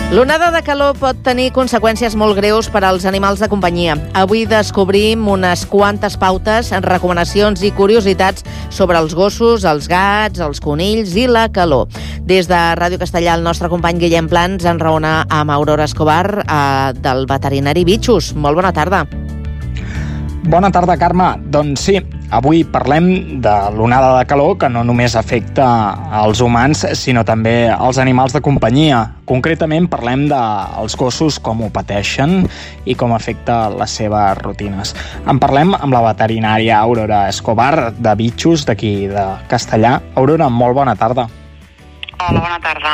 L'onada de calor pot tenir conseqüències molt greus per als animals de companyia. Avui descobrim unes quantes pautes, recomanacions i curiositats sobre els gossos, els gats, els conills i la calor. Des de Ràdio Castellà, el nostre company Guillem Plans enraona amb Aurora Escobar del veterinari Bitxos. Molt bona tarda. Bona tarda, Carme. Doncs sí, avui parlem de l'onada de calor que no només afecta als humans, sinó també als animals de companyia. Concretament parlem dels gossos, com ho pateixen i com afecta les seves rutines. En parlem amb la veterinària Aurora Escobar de Bitxos, d'aquí de Castellà. Aurora, molt bona tarda. Hola, bona tarda.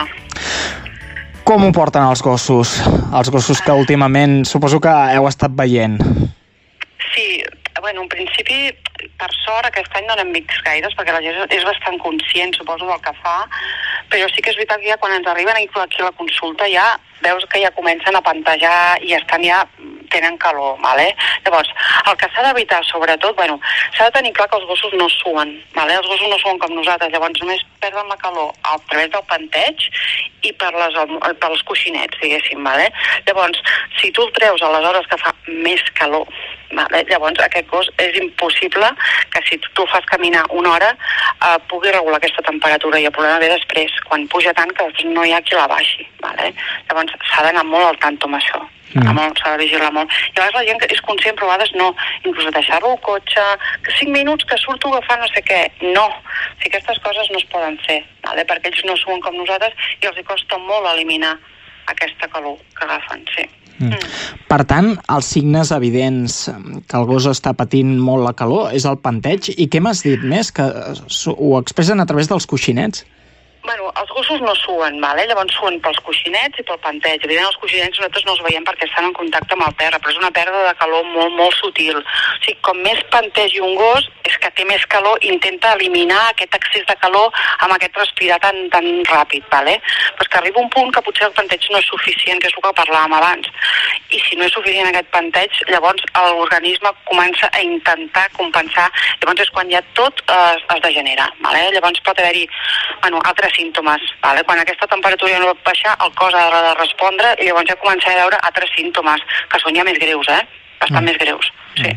Com ho porten els gossos? Els gossos que últimament suposo que heu estat veient. Sí, bueno, en principi, per sort, aquest any no n'hem vist gaires, perquè la gent és bastant conscient, suposo, del que fa, però sí que és veritat que ja quan ens arriben aquí a la consulta ja veus que ja comencen a pantejar i tenen calor, ¿vale? Llavors, el que s'ha d'evitar, sobretot, s'ha de tenir clar que els gossos no suen, ¿vale? Els gossos no suen com nosaltres, llavors només perden la calor a través del panteig i pels coixinets, diguéssim, ¿vale? Llavors, si tu el treus a les hores que fa més calor, ¿vale? Llavors aquest gos és impossible que si tu el fas caminar una hora pugui regular aquesta temperatura, i el problema ve després, quan puja tant que no hi ha qui la baixi, ¿vale? Llavors s'ha d'anar molt al tanto amb això. S'ha de vigilar molt. I a vegades la gent que és conscient, però a vegades no. Inclús deixar-lo al cotxe, que 5 minuts que surto a agafar no sé què. No. O sigui, aquestes coses no es poden fer, ¿vale? Perquè ells no suen com nosaltres i els costa molt eliminar aquesta calor que agafen, sí. Per tant, els signes evidents que el gos està patint molt la calor és el panteig. I què m'has dit més? Que ho expressen a través dels coixinets? Bueno, els gossos no suen, ¿vale? Llavors suen pels coixinets i pel panteig. Evidentment, els coixinets nosaltres no els veiem perquè estan en contacte amb el terra, però és una pèrdua de calor molt, molt sutil. O sigui, com més pantegi un gos, és que té més calor, intenta eliminar aquest excés de calor amb aquest respirar tan ràpid, ¿vale? Però és que arriba un punt que potser el panteig no és suficient, que és el que parlàvem abans. I si no és suficient aquest panteig, llavors l'organisme comença a intentar compensar. Llavors és quan ja tot es degenera, ¿vale? Llavors pot haver-hi, altres símptomes, ¿vale? Quan aquesta temperatura ja no pot baixar, el cos ha de respondre i llavors ja començar a veure altres símptomes, que són ja més greus, bastant més greus, sí.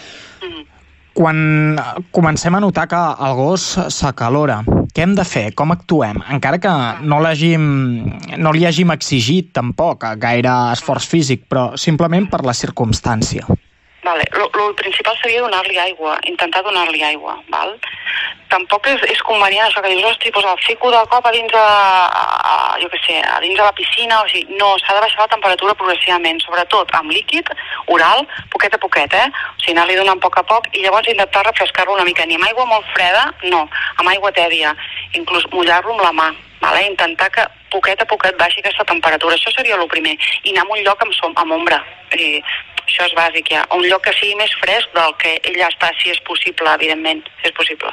Quan comencem a notar que el gos s'acalora, què hem de fer? Com actuem? Encara que no li hàgim exigit tampoc gaire esforç físic, però simplement per la circumstància. Vale. El principal seria donar-li aigua, intentar donar-li aigua, val? Tampoc és convenient això que dius, hosti, doncs el fico de cop a dins a dins de la piscina, o sigui, no, s'ha de baixar la temperatura progressivament, sobretot amb líquid, oral, poquet a poquet, O sigui, anar-li donant a poc, i llavors intentar refrescar-lo una mica, ni amb aigua molt freda, no, amb aigua tèbia, inclús mullar-lo amb la mà, vale? Intentar que poquet a poquet baixi aquesta temperatura, això seria el primer, i anar a un lloc amb ombra, i això és bàsic ja, un lloc que sigui més fresc del que ell ja està, si és possible, evidentment, si és possible.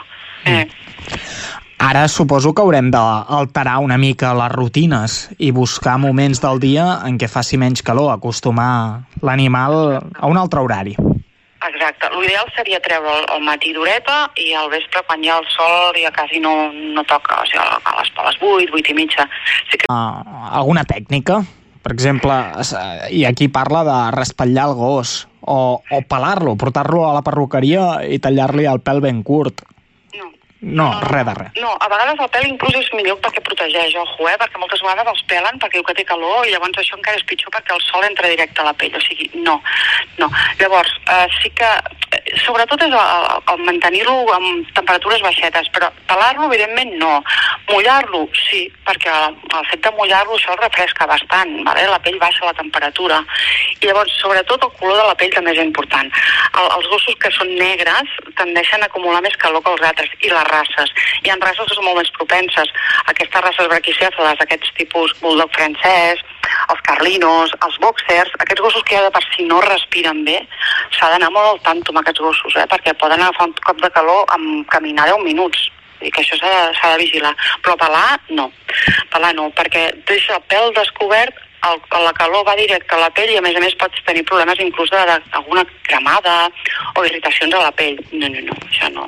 Ara suposo que haurem d'alterar una mica les rutines i buscar moments del dia en què faci menys calor, acostumar l'animal a un altre horari. Exacte. L'ideal seria treure al matí d'horeta i al vespre, quan ja el sol ja quasi no toca, o sigui, a les 8, 8 i mitja. Sí que... Alguna tècnica? Per exemple, i aquí parla de raspallar el gos o pelar-lo, portar-lo a la perruqueria i tallar-li el pèl ben curt. No, res de res. No, a vegades el pèl inclús és millor perquè protegeix, ojo, perquè moltes vegades els pelen perquè diu que té calor i llavors això encara és pitjor perquè el sol entra directe a la pell, o sigui, no. Llavors, sí que, sobretot és el mantenir-lo amb temperatures baixetes, però pelar-lo, evidentment, no. Mullar-lo, sí, perquè el fet de mullar-lo això el refresca bastant, ¿vale? La pell baixa la temperatura. I llavors, sobretot, el color de la pell també és important. Els gossos que són negres tendeixen a acumular més calor que els altres, i les races. Hi ha races que són molt més propenses. Aquestes races braquicèfales, aquests tipus bulldog francès, els carlinos, els boxers, aquests gossos que ja de per si no respiren bé, s'ha d'anar molt al tanto amb aquests gossos, perquè poden agafar un cop de calor amb caminar 10 minuts. I que això s'ha de vigilar. Però pelar no, perquè deixa el pèl descobert, la calor va directe a la pell i a més pots tenir problemes inclús d'alguna cremada o irritacions a la pell. No, això no.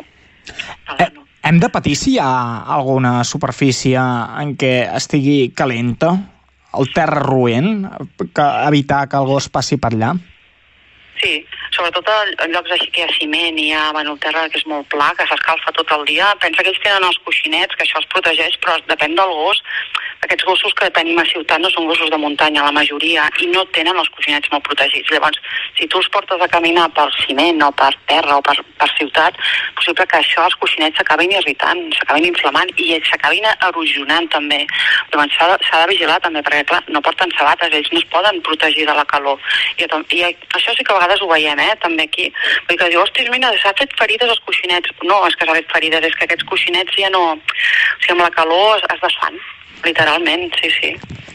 Hem de patir si hi ha alguna superfície en què estigui calenta el terra roent, evitar que el gos passi per allà? Sí, sobretot en llocs així que hi ha ciment i hi ha el terra que és molt pla, que s'escalfa tot el dia. Pensa que ells tenen els coixinets, que això els protegeix, però depèn del gos. Aquests gossos que tenim a ciutat no són gossos de muntanya, la majoria, i no tenen els coixinets molt protegits. Llavors, si tu els portes a caminar pel ciment o per terra o per ciutat, és possible que això, els coixinets s'acabin irritant, s'acabin inflamant i s'acabin erosionant també. Llavors, s'ha de vigilar també, perquè clar, no porten sabates, ells no es poden protegir de la calor. I això sí que a vegades ho veiem, també aquí. Vull dir que diu, ostres, mira, s'ha fet ferides als coixinets. No, és que s'ha fet ferides, és que aquests coixinets ja no... O sigui, amb la calor es desfan, literalment, sí.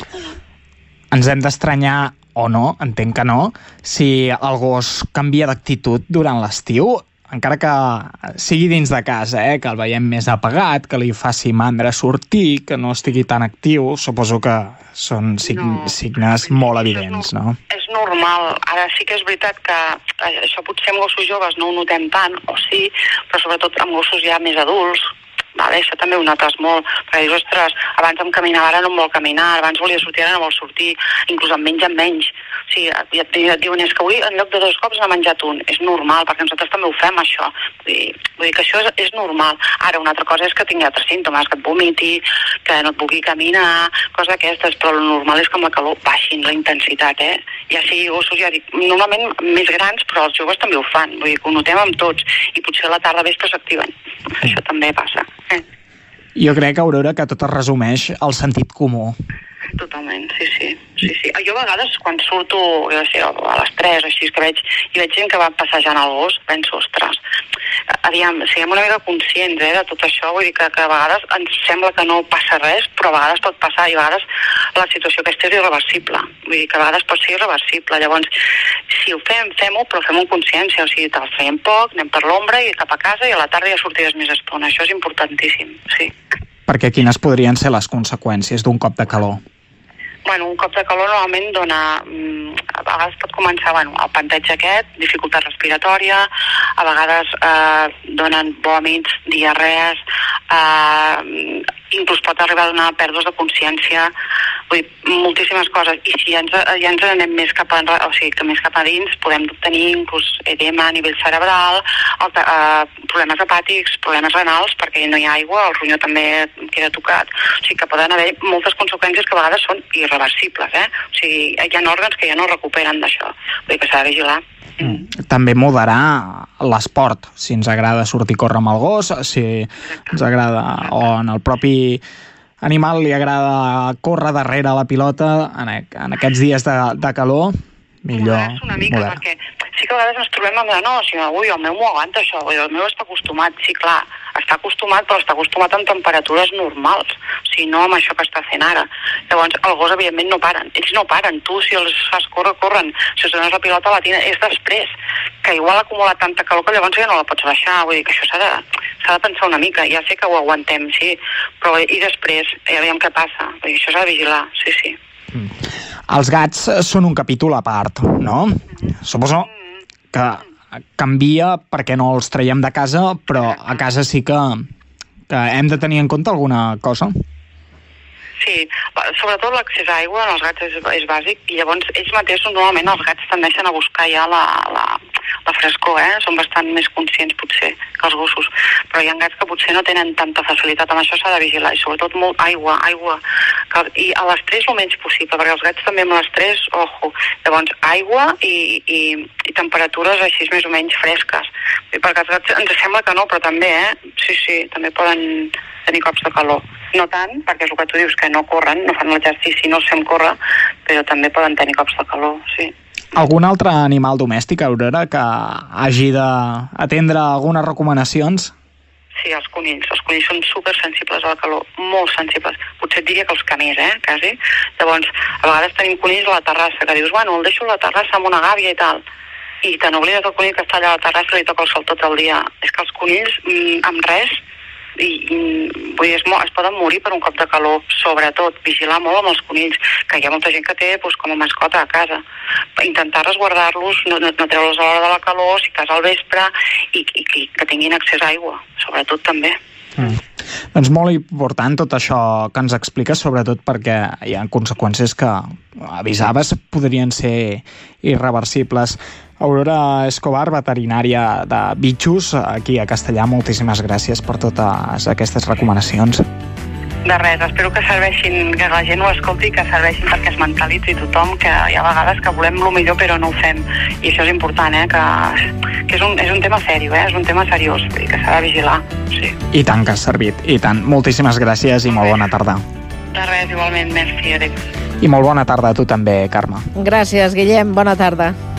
Ens hem d'estranyar, o no, entenc que no, si el gos canvia d'actitud durant l'estiu, encara que sigui dins de casa, que el veiem més apagat, que li faci mandra sortir, que no estigui tan actiu, suposo que són signes molt evidents, no? És normal. Ara sí que és veritat que això potser amb gossos joves no ho notem tant, o sí, però sobretot amb gossos ja més adults, vale? Això també ho notes molt, perquè dius, ostres, abans em caminava, ara no em vol caminar, abans volia sortir, ara no vol sortir, inclús em menys. O sigui, ja et diuen, és que avui en lloc de 2 cops n'ha menjat un. És normal, perquè nosaltres també ho fem, això. Vull dir que això és normal. Ara, una altra cosa és que tingui altres símptomes, que et vomiti, que no et pugui caminar, coses d'aquestes, però el normal és que amb la calor baixin la intensitat, Ja sigui gossos, ja dic, normalment més grans, però els joves també ho fan. Vull dir que ho notem amb tots, i potser a la tarda vespre s'activen. Això també passa. Jo crec, Aurora, que tot es resumeix al sentit comú. Totalment, sí. Jo a vegades, quan surto, jo sé, a les 3, així, que veig gent que va passejant el gos, penso, ostres, aviam, siguem una mica conscients de tot això, vull dir que a vegades ens sembla que no passa res, però a vegades pot passar, i a vegades la situació aquesta és irreversible, vull dir que a vegades pot ser irreversible. Llavors, si ho fem-ho, però fem-ho amb consciència, o sigui, te'ls traiem poc, anem per l'ombra i cap a casa, i a la tarda ja sortiràs més estona. Això és importantíssim, sí. Perquè quines podrien ser les conseqüències d'un cop de calor? Bueno, un cop de calor normalment dona... A vegades pot començar, el panteig aquest, dificultat respiratòria, a vegades donen vòmits, diarrees, inclús pot arribar a donar pèrdues de consciència, vull dir, moltíssimes coses. I si ja ens anem més cap a dins, podem tenir inclús edema a nivell cerebral, problemes hepàtics, problemes renals, perquè no hi ha aigua, el ronyó també queda tocat. O sigui que poden haver moltes conseqüències que a vegades són irreversibles, O sigui, hi ha òrgans que ja no recuperen d'això. Vull dir que s'ha de vigilar. També moderar l'esport, si ens agrada sortir a córrer amb el gos, si ens agrada, o en el propi animal li agrada córrer darrere la pilota en aquests dies de calor, millor una mica, moderar. Perquè sí que a vegades ens trobem amb el meu m'ho aguanta això, el meu està acostumat, sí, clar, està acostumat, però està acostumat amb temperatures normals, o sigui, no amb això que està fent ara. Llavors, el gos, evidentment, no paren. Ells no paren. Tu, si els fas córrer, corren. Si els dones la pilota, la tira. És després, que igual acumula tanta calor que llavors ja no la pots baixar. Vull dir que això s'ha de pensar una mica. Ja sé que ho aguantem, sí, però i després, ja veiem què passa. Vull dir, això s'ha de vigilar, sí. Els gats són un capítol a part, no? Suposo que canvia perquè no els traiem de casa, però a casa sí que hem de tenir en compte alguna cosa. Sí, sobretot l'accés a aigua en els gats és bàsic, i llavors ells mateixos normalment els gats tendeixen a buscar ja la frescor, són bastant més conscients potser que els gossos, però hi ha gats que potser no tenen tanta facilitat, amb això s'ha de vigilar, i sobretot molt aigua, i a l'estrès el menys possible, perquè els gats també amb l'estrès, llavors aigua i temperatures així més o menys fresques, perquè els gats ens sembla que no, però també, sí, també poden tenir cops de calor. No tant, perquè és el que tu dius, que no corren, no fan l'exercici, no se'm córrer, però també poden tenir cops de calor, sí. Algun altre animal domèstic, Aurora, que hagi d'atendre algunes recomanacions? Sí, els conills. Els conills són supersensibles a la calor, molt sensibles. Potser et diria que els camers, quasi. Llavors, a vegades tenim conills a la terrassa, que dius, el deixo a la terrassa amb una gàbia i tal. I te n'oblides del conill que està allà a la terrassa i li toca el sol tot el dia. És que els conills, amb res, vull dir, es poden morir per un cop de calor. Sobretot, vigilar molt amb els conills, que hi ha molta gent que té com a mascota a casa. Intentar resguardar-los, no treure'ls a l'hora de la calor, si cas al vespre, i que tinguin accés a aigua, sobretot també. Doncs molt important tot això que ens expliques, sobretot perquè hi ha conseqüències que avisaves podrien ser irreversibles. Aurora Escobar, veterinària de bitxos aquí a Castellar, moltíssimes gràcies per totes aquestes recomanacions. De res, espero que serveixin, que la gent ho escolti, que serveixin perquè es mentalitzi tothom, que hi ha vegades que volem el millor però no ho fem, i això és important, que és un tema sèrio, és un tema seriós, que s'ha de vigilar. Sí. I tant que has servit, i tant. Moltíssimes gràcies i molt bona tarda. De res, igualment, merci, adéu. I molt bona tarda a tu també, Carme. Gràcies, Guillem, bona tarda.